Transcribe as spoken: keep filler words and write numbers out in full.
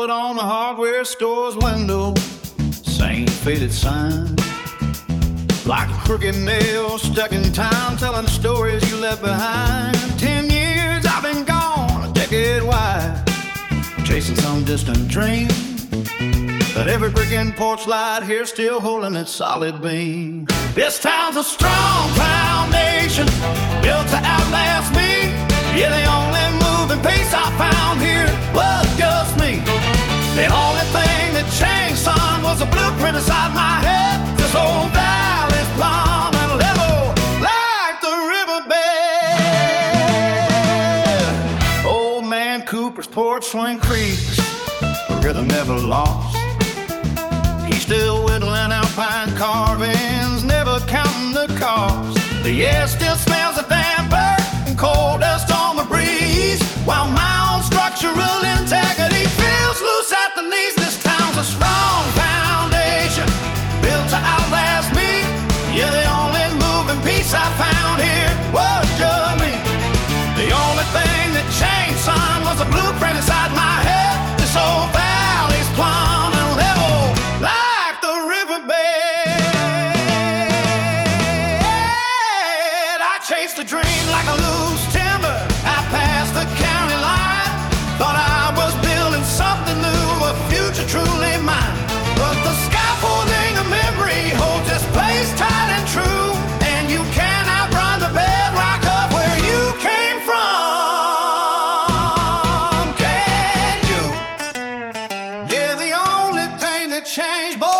bullet on the hardware store's window. Same faded sign, like a crooked nail stuck in time, telling stories you left behind. Ten years I've been gone, a decade wide, chasing some distant dream, but every brick and porch light here still holding its solid beam. This town's a strong foundation, built to outlast me. Yeah, the only moving piece I found here was just me. The only thing that changed, son, was a blueprint inside my head. This old valley's plumb and level like the riverbed. Old man Cooper's porch swing creaks, the rhythm never lost. He's still whittling out pine carvings, never counting the cost. The air still smells of damp earth and coal dust on the breeze, while my own structural integrity feels loose at the knees. This town's a strong foundation, built to outlast me. Yeah, the only moving piece I found here was just me. The only thing that changed, son, was a blueprint inside my head. This old valley's plumb and level like the riverbed. I chased a dream like a loose timber. I passed the county line, thought I was building something new, a future truly mine. But the scaffolding of memory holds this place tight and true, and you can't outrun the bedrock of where you came from. Can you? Yeah, the only thing that changed, boy,